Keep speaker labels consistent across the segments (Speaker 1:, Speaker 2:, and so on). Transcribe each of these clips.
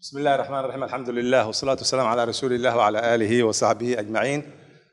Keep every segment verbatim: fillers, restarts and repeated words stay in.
Speaker 1: بسم الله الرحمن الرحيم الحمد لله والصلاة والسلام على رسول الله وعلى آله وصحبه أجمعين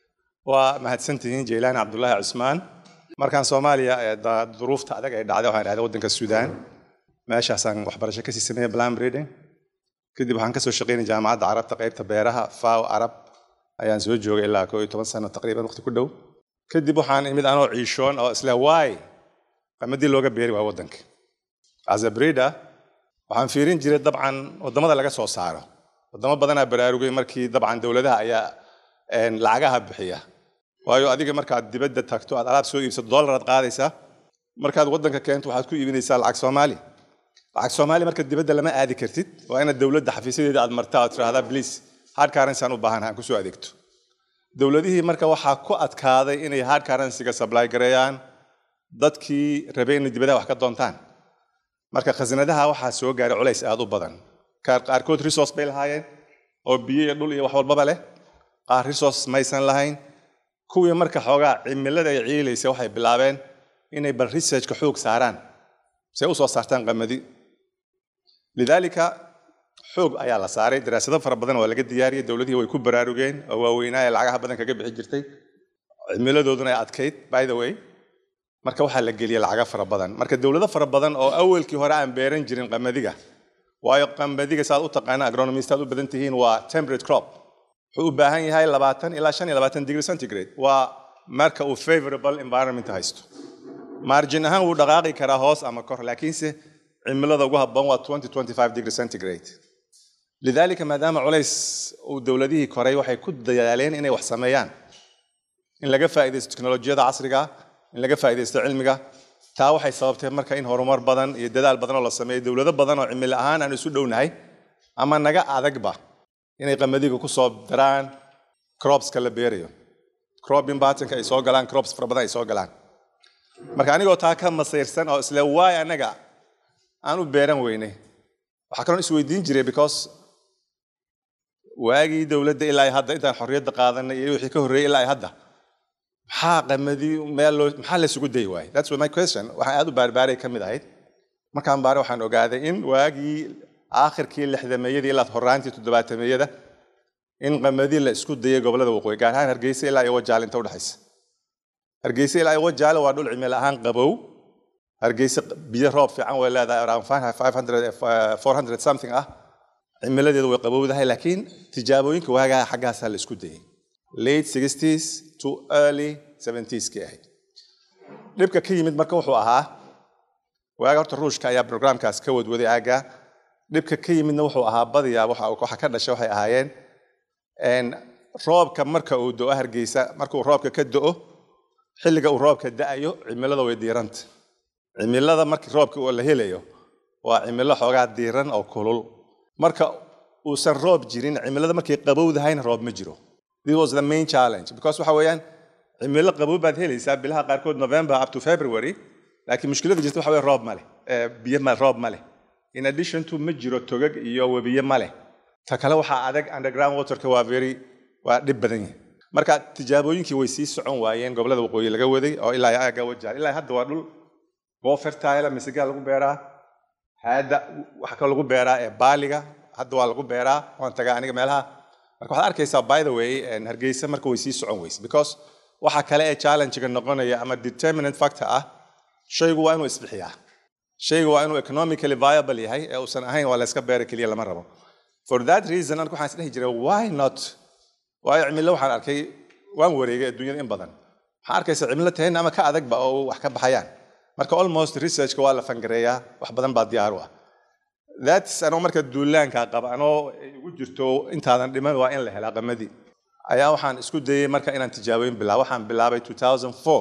Speaker 1: ومهدسنتين جيلان عبد الله عثمان مركان سوماليا ظروف تعدق عدة وحين هذا ودنك السودان ماشي عشان وحبرشة كسي سمية بلان بريدين كدي بحن كسو شقين جامعة عرب تقريبا تبيرها فاو عرب أيان زوجوا إلا كوي تمن سنة تقريبا وقت كله كدي بحن إمد أنا عيشون أو أسلا واي فمدي لوجا بيري وودنك as a breeder waxaan fiirin jiray dabcan wadamada laga soo saaro wadamo badan ay baraarugay markii dabcan dawladaha ayaa een lacagaha bixiya waayo adiga markaad dibadda tagto aad alaab soo iibsato dollar aad qaadaysaa markaad wadanka keento waxaad ku iibinaysaa lacag Soomaali lacag Soomaali marka dibadda lama aadi kartid waa in dawladda xafiisadeeda aad martaa aad tiraahdaa please hard currency aan u baahanahay ku soo adeegto dawladihii marka waxa ku adkaaday inay hard currency ga supply gareeyaan dadkii rabay in dibadda wax ka doontaan marka khazinadaha waxa soo gaaray culays aad u badan qaarkood resource bay lahaayeen oo biyo iyo dhul iyo wax walba leh qaar resource maysan lahayn kuwii marka xoogaa cimilada ay ciilaysa waxay bilaabeen inay bal research ka xoog saaraan si u soo saartaan qamadi lidalika xoog ayaa la saaray daraasado fara badan oo laga diyaariyay dawladihii way ku baraarugeen oo waaweynaa lacagaha badan kaga bixi jirtay cimiladooduna ay adkayd by the way marka waxa la geliyay lacag fara badan marka dawlado fara badan oo awalkii hore aan beeran jirin qamadiga waayo qamadiga saad u taqaan agronomist aad u badan tihiin waa temperate crop wuxuu u baahan yahay labaatan ilaa shan iyo labaatan degree centigrade waa marka uu favorable environment haysto margin ahaan uu dhaqaaqi karaa hoos ama kor laakiinse cimilada ugu habboon waa twenty to twenty-five degree centigrade lidalika maadaama culays uu dawladihii koray waxay ku dadaaleen inay wax sameeyaan in laga faa'iideysto teknolojiyada casriga in laga faa'iideysto cilmiga taa waxay sababtay marka in horumar badan iyo dadaal badan oo la sameeyo dawlado badan oo cimil ahaan aan isu dhownahay ama naga adagba inay qamadiga ku soo daraan crops kala beerayo cropping pattern ay soo galaan crops fara badan ay soo galaan marka anigoo taa ka masayrsan oo isla waay anaga aan u beeran weynay waxa kale oo isweydiin jiray because waagi dawladda ilaa hadda intaan xorriyadda qaadanay iyo wixii ka horreeyay ilaa hadda maxaa qamadi meel maxaa la isugu day waay that's my question waxa aad u barbaaray kamid ahayd markaan baare waxaan ogaaday in waagi aakhirkii lixdameeyada ilaa horaantii toddobaatameeyada in qamadi la isku dayay gobolada waqooyi gaar ahaan Hargeysa ilaa iyo Wajaale inta u dhaxaysa Hargeysa ilaa iyo Wajaale waa dhul cimil ahaan qabow Hargeysa biyo roob fiican way leedahay around five hundred four hundred something ah cimiladeedu way qabowdahay laakiin tijaabooyinka waaga xaggaas la isku dayay late sixties to early seventies ka ahayd dhibka ka yimid marka wuxuu ahaa waaga horta ruushka ayaa programkaas ka wadwaday aaga dhibka ka yimidna wuxuu ahaa badiyaa waxa waxa ka dhashay waxay ahaayeen een roobka marka uu doo Hargeysa marka uu roobka ka doo xilliga uu roobka da'ayo cimilada way diiranta cimilada marka roobka uu la helayo waa cimilo xoogaa diiran oo kulul marka uu san roob jirin cimilada markay qabowdahayna roob ma jiro This was the main challenge because waxa weeyaan cimilo qabow baad helaysaa bilaha qaar kood November up to February laakiin mushkilada jirta waxa weey roob ma leh biyo ma roob ma leh in addition to ma jiro togag iyo wabiyo ma leh ta kale waxa adag underground water ka waa very waa dib badan yahay marka tijaabooyinkii way sii socon waayeen gobolada waqooyi laga waday oo ilaa aaga Wajaale ilaa hadda waa dhul go fertile misiga lagu beeraa hada waxa kale lagu beeraa ee baaliga hadda waa lagu beeraa waan tagaa aniga meelaha marka waxaad arkaysaa by the way in Hargeysa marka way sii socon weys because waxa kale ee challenge ga noqonaya ama determinant factor ah shaygu waa inuu isbixiyaa shaygu waa inuu economically viable yahay ee uusan ahayn waa la iska beeray kaliya lama rabo for that reason anku waxaan isdhahi jiray why not why cimilo waxaan arkay waan wareegay adduunyada in badan waxaan arkaysaa cimilo tahay ama ka adagba oo wax ka baxayaan marka almost research ka waa la fangareeyaa wax badan baa diyaar u ah that's ano marka duulaanka qaba ano ugu jirto intaadan dhiman waa in la helaa qamadi ayaa waxaan isku dayay marka inaan tijaabooyin bilaabo waxaan bilaabay two thousand four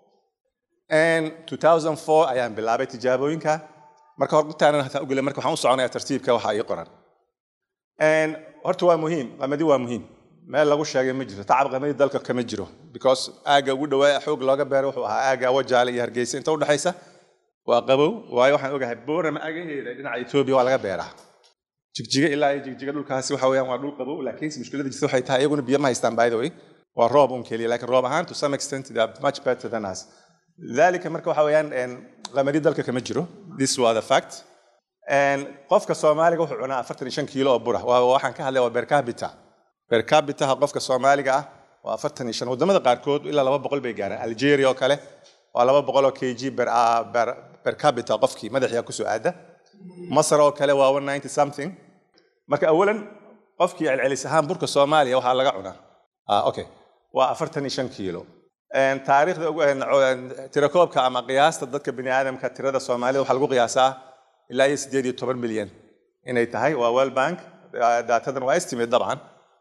Speaker 1: and two thousand four ayaan bilaabay tijaabooyinka marka hortaan hata u galay marka waxaan u soconayaa tartiibka waxa ay qoran and horta waa muhiim qamadi waa muhiim meel lagu sheegay ma jiro tacab qamadi dalka kama jiro because aaga ugu dhawaa xoog looga beero wuxuu ahaa aaga Wajaale iyo Hargeysa inta u dhaxaysa waa qabow waayo waxaan ogahay boorama agaheeda dhinaca Ethiopia waa laga beeraa jigjiga ilaa jigjiga dhulkaasi waxa weeyaan waa dhul qabow laakiin mushkilada jirta waxay tahay iyaguna biyo ma haystaan by the way waa roob un kaliya laakiin roob ahaan to some extent they are much better than us dalika marka waxa weeyaan qamadi dalka kama jiro this was the fact qofka Soomaaliga wuxuu cunaa afartan iyo shan kiilo oo bur ah waxaan ka hadlay waa per capita per capita qofka Soomaaliga ah waa afartan iyo shan wadamada qaarkood ilaa laba boqol bay gaaraan Algeria oo kale waa laba boqol oo kg per per capita qofkii madaxiisa ku soo aada Masar oo kale waa one ninety something marka awalan qofkii celcelis ahaan burka Soomaaliya waxa laga cunaa ah okay waa afartan iyo shan kiilo een taariikhda ugu tirakoobka ama qiyaasta dadka bini aadamka tirada Soomaalida waxa lagu qiyaasaa ilaa sideed iyo toban milyan inay tahay waa World Bank datadan waa estimate dabcan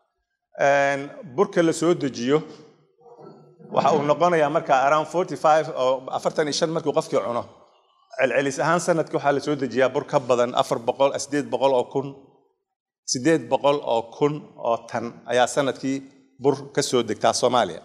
Speaker 1: een burka la soo dejiyo waxa uu noqonayaa marka around forty-five oo afartan iyo shan markuu qofkii cuno celcelis ahaan sanadkii waxa la soo dejiyaa bur ka badan afar boqol sideed boqol oo kun sideed boqol oo kun oo tan ayaa sanadkii bur ka soo degtaa Soomaaliya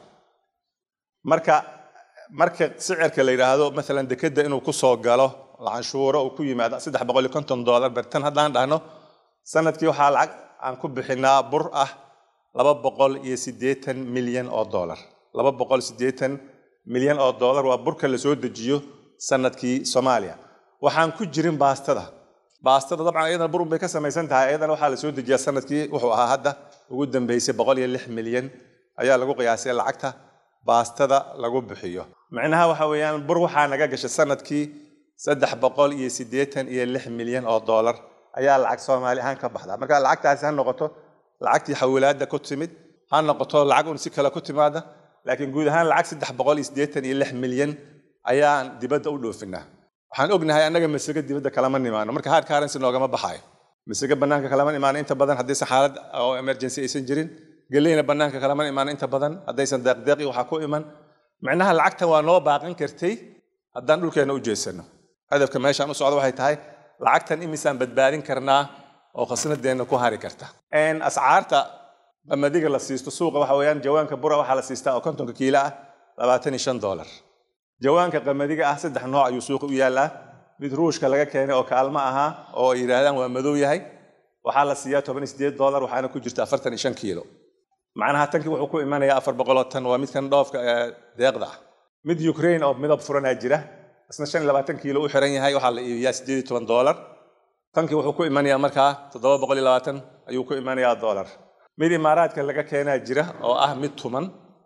Speaker 1: marka marka sicirka la yiraahdo mesela dekada inuu ku soo galo lacag uu ku yimaado saddex boqol iyo konton dollar bartan haddaan dhahno sanadkii waxa lacag aan ku bixinaa bur ah laba boqol iyo siddeetan milyan oo dollar laba boqol iyo siddeetan milyan oo dollar waa burka la soo dejiyo sanadkii Soomaaliya waxaan ku jirin baastada baastada dabcan ayadana bur bay ka samaysan tahay ayadana waxa la soo dejiyaa sanadkii wuxuu ahaa hadda ugu dambeysay boqol iyo lix milyan ayaa lagu qiyaasay lacagta baastada lagu bixiyo macnaha waxa weeyaan bur waxa naga gashay sanadkii saddex boqol iyo siddeetan iyo lix milyan oo dollar ayaa lacag Soomaali ahaan ka baxda marka lacagtaasi ha noqoto lacagtii xawilaadda ku timid ha noqoto lacag un si kala ku timaada laakiin guud ahaan lacag saddex boqol iyo siddeetan iyo lix milyan ayaan dibadda u dhoofinaa waxaan ognahay annaga masaga dibadda kala ma nimaano marka hard currency noogama baxayo masaga banaanka kala ma imaan inta badan haddii xaalad oo emergency aysan jirin galeyna banaanka kala ma imaan inta badan haddaysan deeqdeeqi waxa ku iman macnaha lacagtan waa noo baaqan kartay haddaan dhulkeena u jeesano hadafka meeshaan u socdo waxay tahay lacagtan imisaan badbaadin karnaa oo khasnadeena ku hari karta een ascaarta qamadiga la siisto suuqa waxa weeyaan jawaanka bura waxa la siistaa oo konton kiilo ah labaatan iyo shan dollar jawaanka qamadiga ah saddex nooc ayuu suuqa u yaalaa mid ruushka laga keenay oo kaalmo aha oo ay yiraahdaan waa madow yahay waxa la siiyaa toban iyo siddeed dollar waxaana ku jirta afartan iyo shan kiilo macnaha tankii wuxuu ku imanayaa afar boqol oo tan waa midkan dhoofka deeqda mid Ukraine oo midab furanaa jira isna shan iyo labaatan kiilo u xiran yahay waxa la iibiyaa siddeed iyo toban dollar tankii wuxuu ku imanayaa markaa toddoba boqol iyo labaatan ayuu ku imanayaa dollar mid Imaaraadka laga keenaa jira oo ah mid tuman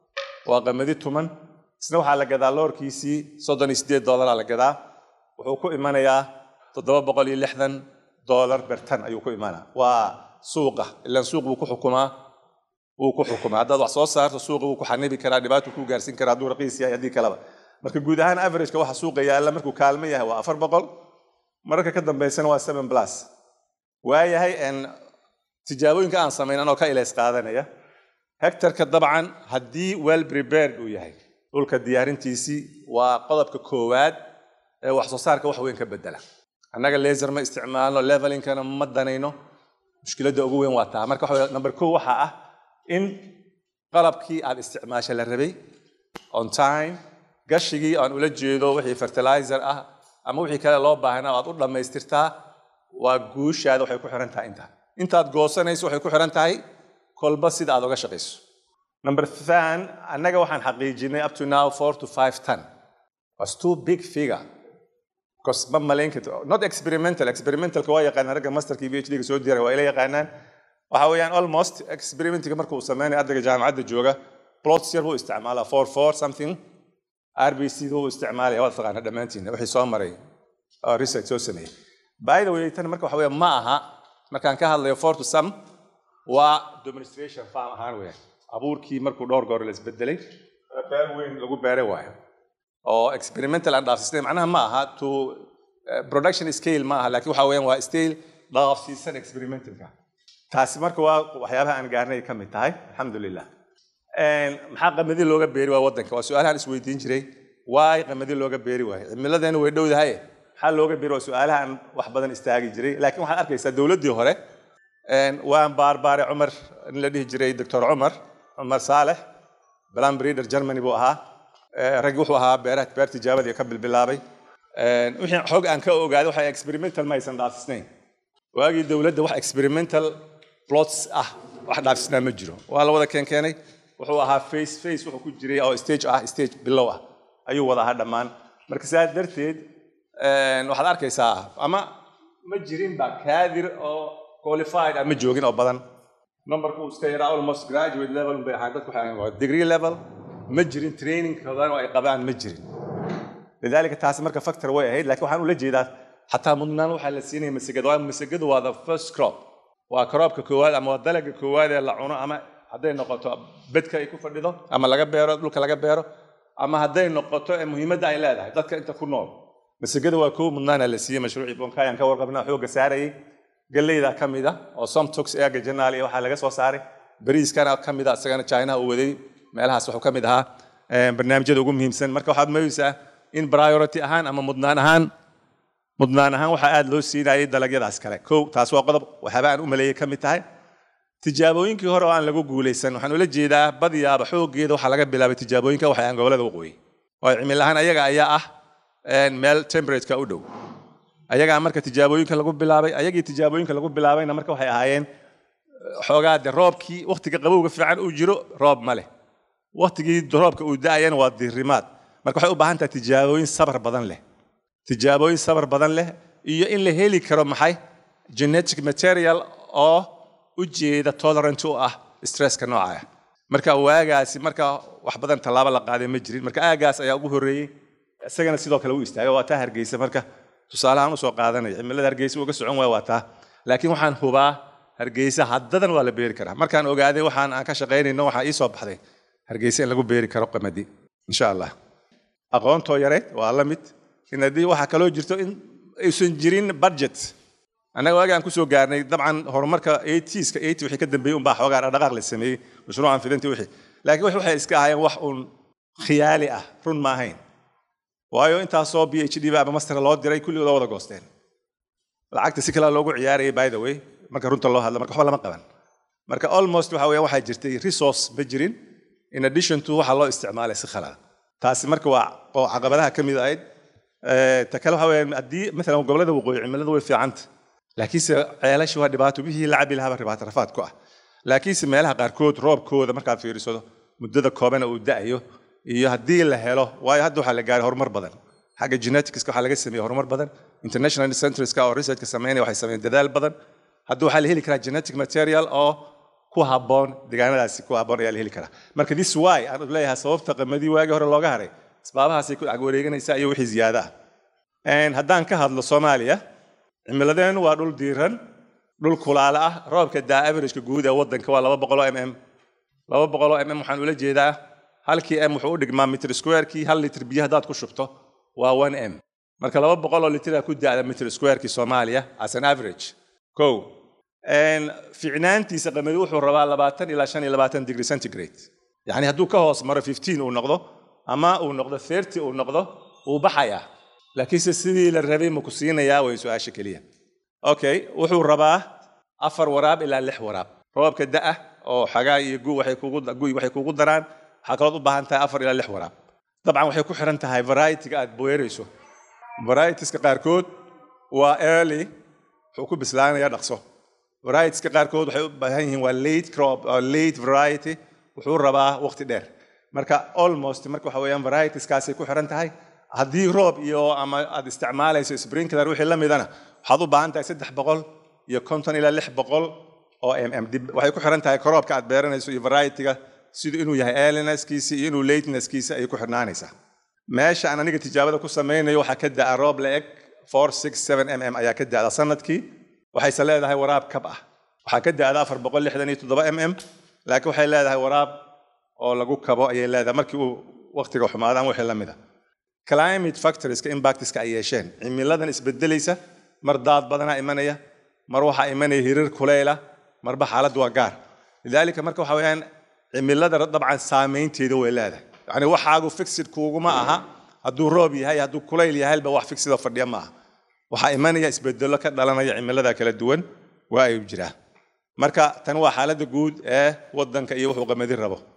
Speaker 1: waa qamadi tuman isna waxa la gadaa loorkiisii soddon iyo siddeed dollar la gadaa wuxuu ku imanayaa toddoba boqol iyo lixdan dollar bartan ayuu ku imanaa waa suuqa ilaa suuq uu ku xukumaa uu ku xukumaa hadda wax soo saarto suuqa uu ku xanibi karaa dhibaato ku gaarsiin karaa duu raqiis yahay hadii kalaba marka guud ahaan average ka waxa suuqa yaala markuu kaalmo yahay waa afar boqol marka ka dambeysana waa seven plus waayahay in tijaabooyinka aan sameynano ka ilays qaadanaya hektarka dabcan haddii well prepared uu yahay dhulka diyaarintiisii waa qodobka koowaad ee wax soo saarka wax weyn ka bedela annaga laser ma isticmaalno levelingkana ma danayno mushkiladda ugu weyn waa taa marka waxa number two waxa ah in qalabkii aad isticmaashay la rabay on time gashigii aan ula jeedo wixii fertilizer ah ama wixii kale loo baahnaa aad u dhameystirtaa waa guushaada waxay ku xiran tahay inta intaad goosanayso waxay ku xiran tahay kolba sida aad uga shaqeyso number three annaga waxaan xaqiijinay up to now four to five ton was too big figure because ma malayn karto not experimental experimental waa yaqaan ragga masterkii PhD ga soo diray waa ila yaqaanaan waxa weeyaan almost experimentiga markuu uu sameeyay ardayga jaamacadda jooga plots yar buu isticmaalaa four four something R B C duu isticmaalay waa taqaana dhamaantiin wixii soo maray research soo sameeyay by the way tan marka waxa weeyaan ma aha markaan ka hadlayo four to some waa demonstration farm ahaan weeyaan abuurkii markuu dhowr goor la isbedelay beer weyn lagu beeray waayo oo experimental and dhaafsiisay macnaha ma aha to uh, production scale ma aha laakiin waxa weeyaan waa scale dhaafsiisan experimentalka taasi marka waa waxyaabaha aan gaarnay ka mid tahay alxamdulillah een maxaa qamadi looga beeri waa wadanka waa su'aalahan is weydiin jiray waay qamadi looga beeri waay cimiladeena way dhowdahay maxaa looga beeri waa su'aalahan wax badan istaagi jiray laakiin waxaad arkaysaa dawladdii hore een waan baarbaare Umar in la dhihi jiray Doctor Umar Umar Saleh Plan Breeder Germany buu ahaa rag wuxuu ahaa beeraha beer tijaabadii ka bilbilaabay een wixii xog aan ka ogaaday waxa experimental ma aysan dhaafisnayn waagii dawladda wax experimental plots ah wax dhaafisnaa ma jiro waa la wada keen keenay wuxuu ahaa face face wuxuu ku jiray oo stage ah stage below ah ayuu wada ahaa dhamaan marka sidaas darteed een waxaad arkaysaa ama ma jirin ba kaadir oo qualified ama joogin oo badan numberku iska yara almost graduate level bay ahaan dadku waxay degree level ma jirin training badan oo ay qabaan ma jirin lidalika taas marka factor way ahayd laakiin waxaan u la jeedaa xataa mudnaan waxa la siinay masagada waa masagadu waa the first crop waa cropka koowaad ama dalagga koowaad ee la cuno ama haday noqoto bedka ay ku fadhido ama laga beero dhulka laga beero ama haday noqoto ee muhiimadda ay leedahay dadka inta ku nool masagada waa koow mudnaan la siiyay mashruuci bonkaayan ka warqabnaa xooga saarayay galeyda kamida oo somtox eega janaal iyo waxa laga soo saaray bariiskana kamida asagana China uu waday meelahaas wuxuu kamid ahaa barnaamijyada ugu muhiimsan marka waxaad maysaa in priority ahaan ama mudnaan ahaan mudnaan ahaan waxa aad loo siinayay dalagyadaas kale koow taas waa qodob waxa aan u maleeyay kamid tahay tijaabooyinkii hore oo aan lagu guuleysan waxaan ula jeedaa badiyaaba xoogeeda waxa laga bilaabay tijaabooyinka waxa aan gobolada waqooyi oo cimil ahaan ayaga ayaa ah meel temperature u dhow ayaga marka tijaabooyinka lagu bilaabay ayagii tijaabooyinka lagu bilaabayna marka waxay ahaayeen xoogaad roobkii waqtiga qabowga fiican uu jiro roob male waqtigii roobka uu daayeen waa diirimaad marka waxay u baahan tahay tijaabooyin sabar badan leh tijaabooyin sabar badan leh iyo in la heli karo maxay genetic material oo u jeeda tolerant u ah stresska nooca marka waagaasi marka wax badan talaabo la qaaday ma jirin marka aagaas ayaa ugu horeeyay isagana sidoo kale uu istaagay waa taa Hargeysa marka tusaalahan u soo qaadanay cimilada Hargeysa uga socon waa waa taa laakiin waxaan hubaa Hargeysa haddadan waa la beeri karaa markaan ogaaday waxaan aan ka shaqeynayno waxa ii soo baxday Hargeysa in lagu beeri karo qamadi insha Allah aqoonto yareed waa la mid in hadii waxa kale oo jirto in aysan jirin budget anaga waagaan ku soo gaarnay dabcan horumarka eighties ka eighty wixii ka dambeeyay un baa xoogaa dhaqaaq la sameeyay mashruucan fidintii wixii laakiin waxay iska ahaayeen wax un khiyaali ah run ma ahayn waayo inta soo PhD ba ama master loo diray kulli wada goosteen lacagta si kala loogu ciyaarayay by the way marka runta loo hadlo marka wax lama qaban marka almost waxa weeyaan waxa jirtay resource ba jirin in addition to waxa loo isticmaalay si khalad taasi marka waa oo caqabadaha kamid ahayd ee takala waxa weeyaan hadii mesela gobolada waqooyi cimiladu way fiicanta laakiin se ceelashu waa dhibaato bihii lacab ilaha dhibaato rafaad ku ah laakiin se meelaha qaarkood roobkooda marka fiiriso muddada kooban uu da'ayo iyo hadii la helo waayo hadda waxa la gaaray horumar badan xagga genetics waxa laga sameeyay horumar badan international centers ka oo research ka sameeyay waxay sameeyeen dadaal badan hadda waxa la heli karaa genetic material oo ku haboon deegaanadaasi ku haboon ayaa la heli karaa marka this why aan leeyahay sababta qamadii waagi hore looga haray asbaabahaas ay ku ag wareeganaysaa iyo wixii ziyaada ah een haddaan ka hadlo Soomaaliya cimiladeenu waa dhul diiran dhul kulaala ah roobka daa average-ka guud ee wadanka waa laba boqol oo mm laba boqol oo mm waxaan ula jeedaa halkii m wuxuu u dhigmaa meter square-kii hal litir biyo hadaad ku shubto waa one m marka laba boqol oo litir ku daada meter square-kii Soomaaliya as an average ko een fiicnaantiisa qamadi wuxuu rabaa labaatan ilaa shan iyo labaatan degree centigrade yani hadduu ka hoos maro fifteen uu noqdo ama uu noqdo thirty uu noqdo uu baxaya laakiin sidii la rabay ma ku siinayaa way su'aasha kaliya okay wuxuu rabaa afar waraab ilaa lix waraab roobka da'a oo xagaa iyo guu waxay kugu guu waxay kugu daraan waxa kale u baahan tahay afar ilaa lix waraab dabcan waxay ku xiran tahay variety-ga aad beerayso varieties-ka qaarkood waa early wuxuu ku bislaanayaa dhaqso varieties-ka qaarkood waxay u baahan yihiin waa late crop or late variety wuxuu rabaa waqti dheer marka almost marka waxa weeyaan varieties-kaasi ku xiran tahay haddii roob iyo ama aad isticmaalayso sprinkler wixii la midana waxaad u baahan tahay saddex boqol iyo konton ilaa lix boqol oo mm waxay ku xiran tahay roobka aad beeranayso iyo variety-ga sida inuu yahay earliness-kiisa iyo inuu lateness-kiisa ay ku xirnaanaysaa meesha aan aniga tijaabada ku sameynayo waxa ka daa roob la eg four six seven mm ayaa ka daa sanadkii waxay leedahay waraab kab ah waxa ka daa afar boqol lixdan iyo toddoba mm laakiin waxay leedahay waraab oo lagu kabo ayay leedahay markii uu waqtiga xumaadaan wixii la mid ah climate factors ka impacts ka ay yeesheen cimiladan isbedelaysa mar daad badana imanaya mar waxa imanaya hirir kuleyla marba xaalad waa gaar lidalika marka waxa weeyaan cimilada dabcan saameynteeda way leedahay yani waxaagu fixed kuuguma aha hadduu roob yahay hadduu kuleyl yahay ba wax fixed oo fadhiya ma aha waxa imanaya isbedelo ka dhalanaya cimilada kala duwan waa ay jiraan marka tan waa xaaladda guud ee wadanka iyo wuxuu qamadi rabo